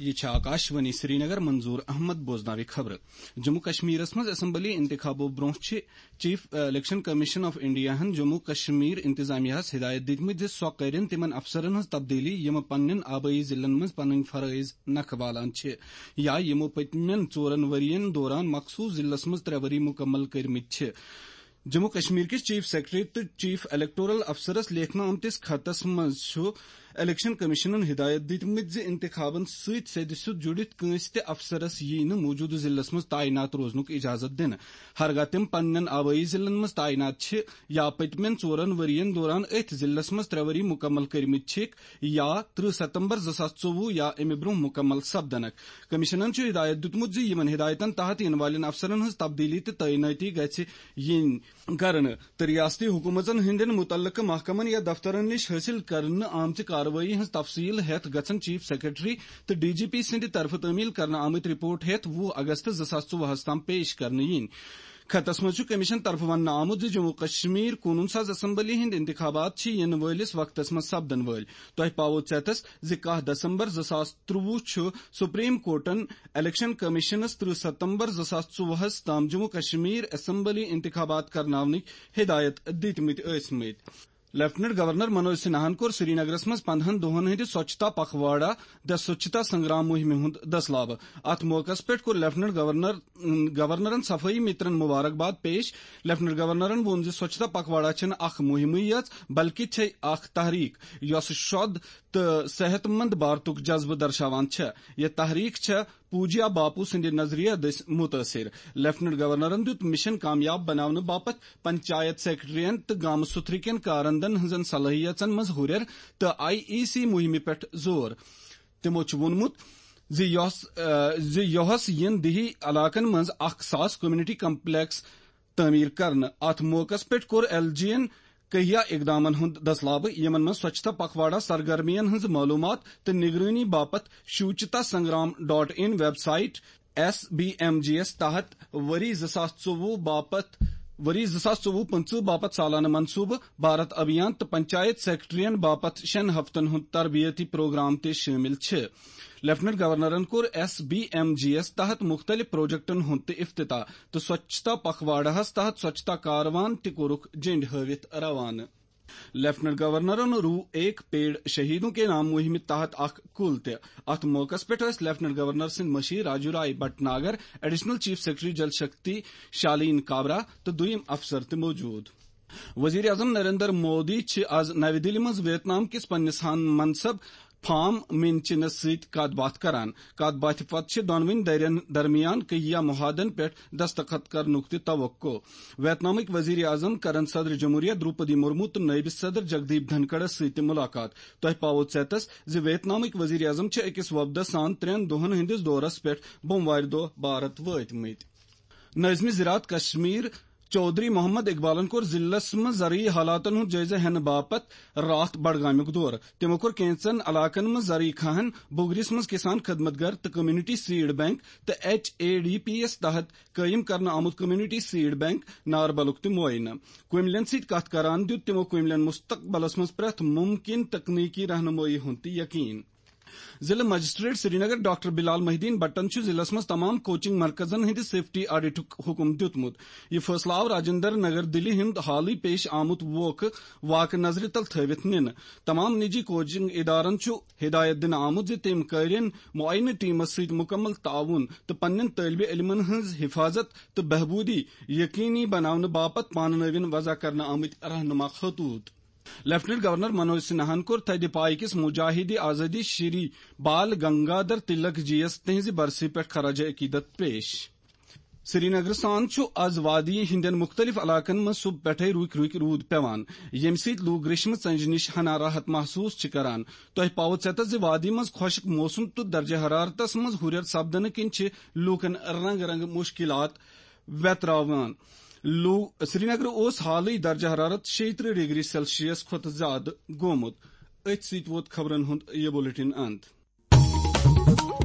یہ آکاشوانی سری نگر منظور احمد بوزناوی خبر جموں کشمیرس مز اسمبلی انتخابو برونہ chief election commission of India ہن جموں کشمیر انتظامیہ ہدایت دتمت سو کرن تمن افسرن ہز تبدیلی یم پنن آبائی ضلعن مز پن فرائض نکھ والان یا یمو پتمن 4 ورین دوران مخصوص ضلعس مز 3 وری مکمل کرمت جموں کشمیر کس چیف سیکرٹری تو چیف الیکٹورل افسرس لیکھنا آمتس خطس مز الیکشن کمیشنن ہدایت دتمت انتخابن سید جڑت کنس تہ افسرس موجودہ ضلعس مز تعینات روزنک اجازت دن ہرگاہ تم پنن آبائی ضلعن مز تعینات یا پتمن 4 ورین دوران ات ضلعس مز 3 وری مکمل کرمت یا 30 ستمبر 2024 یا امہ برہ مکمل سپدنک کمیشنن ہدایت دتمت یمن ہدایتن تحت ین والن افسرن ہز تبدیلی تو تعیناتی گژھِ ین کرن تو ریاستی حکومتن ہندین متعلقہ محکمن یا دفترن نش حاصل کرن آمت کاروٲیی ہز تفصیل ہیت گژھن چیف سیکرٹری تو ڈی جی پی سند طرف تعمیل کرنا آمت رپورٹ ہیت 20 اگست 2024 تام پیش کرنے ین خطس مز کمیشن طرف ون آمت جموں کشمیر قونون ساز اسمبلی ہند انتخابات ین ولس وقتس مز سپدن ول تہ پاو ژیتس 10 دسمبر 2023 سپریم کورٹن الیکشن کمیشنس 30 ستمبر 2024 تام جموں کشمیر اسمبلی انتخابات کرناونک ہدایت دتمت ٲسمٕتۍ لیفٹنٹ گورنر منوج سنہاہن کور سری نگرس مز 15 دہن ہند سوچھتا پکھواڑا د سوچھتا سنگرام مہم ہند دسلاب ات موقع پہ کور لیفٹنٹ گورنرن صفائی مترن مبارکباد پیش لیفٹنٹ گورنرن وون سوچھتا پکھواڑا چھ اخ مہم یت بلکہ چھ اخ تحریک یس شد تو صحت مند بھارتک جذبہ درشاوان یہ تحریک پوجیا باپو سند نظریہ دس متاثر لیفٹنٹ گورنرن دت مشن کامیاب بناونہ باپت پنچایت سیکرٹرین تو گام ستھرکین کارندن ہنزن صلاحیتن مز ہریر تو آئی ای سی مہم پہ زور تمو وونمت یہس ین دہی علاقن مز 1000 کمیونٹی کمپلیکس تعمیر کرنے ات موقع پہ کور ایل جی این کہیا اقدامن ہند دسلاب یمن من سوچھتا پکھواڑا سرگرمین ہز معلومات تو نگرانی باپت شوچتا سنگرام .in ویب سائٹ SBMGS تحت وری 2024-25 باپت سالانہ منصوبہ بھارت ابھیان تو پنچایت سیکرٹرین باپت 6 ہفتن ہند تربیتی پروگرام تے شامل لیفٹنٹ گورنرن کور SBMGS تحت مختلف پروجیکٹن ہند افتتاح تو سوچھتا پکھواڑاہس تحت سوچھتا کاروان تہ کورک جنڈ ہاوت روانہ لیفٹنٹ گورنرن رو ایک پیڑ شہیدوں کے نام مہم تحت اخ کل ات موقع پہ لیفٹنٹ گورنر سند مشیر Raju Rai Bhatnagar additional chief secretary Jal Shakti شالین کابرا تو دویم افسر تہ موجود وزیر اعظم نریندر مودی آز نو دہلی مز ویتنام کس پنس منصب فام من چینس ست کت بات کران کت بات پتہ دونوین درمیان کہیا معاہدن پہ دستخط کرنک تہ توقع ویتنامک وزیر اعظم کرن صدر جمہوریہ دروپدی مرمو تو نائب صدر جگدیپ دھنکڑس ست ملاقات تہ پاو ژیتس ویتنامک وزیر اعظم اکس وفد سان 3 دہن ہندس دورس پہ بوموار دہ بھارت واتمت ناظم زراعت کشمیر چودھری محمد اقبالن کور ضلعس مز زرعی حالاتن ہند جائزہ ہن باپت رات بڈگامک دور تمو کور کینچن علاقن مز زرعی کھہن بوگرس مز کسان خدمت گر تو کمیونٹی سیڈ بینک تو HADPS تحت قائم کرنا آمت کمیونٹی سیڈ بینک ناربلک تہ معائنہ کملین ست کت کران دیت تمو کملین مستقبلس مز پریت ممکن تکنیکی رہنمائی ہند یقین ضلع magistrate Srinagar doctor Bilal Mohiuddin بٹن ضلعس مز تمام کوچنگ مرکزن ہند سیفٹی آڈٹ حکم دیتمت یہ فیصلہ آو راجندر نگر دلی ہند حالی پیش آمت واقع نظر تل تھوت نن تمام نجی کوچنگ ادارن ہدایت دن آمت تم کرن معائنہ ٹیمس ست مکمل تعاون تو پنن طالب علمن ہز حفاظت تو بہبودی یقینی بناونہ باپت پاننوین وضع کرنا آمت رہنما خطوط لیفٹنٹ گورنر منوج سنہاہن کور تھدِ پائی کس مجاہد آزادی شری بال گنگادر تلک جی یس تہذ برسی پہ خراج عقیدت پیش سری نگر سان آز وادی ہندین مختلف علاقن مز صبح پہ رک رک رود پیوان یم ست لوگ گرشمہ ژنجہ نش ہنا راحت محسوس کران تہ پاو ژیتس وادی مز خشک موسم تو درجہ حرارتس مز ہریر سپدنہ کن لوکن رنگ رنگ مشکلات ویتراوان سری نگر حالی درجہ حرارت 36 ڈگری سیلسیس کھت زیادہ گومت ات ست ووت خبرن ہند یہ بلیٹن اند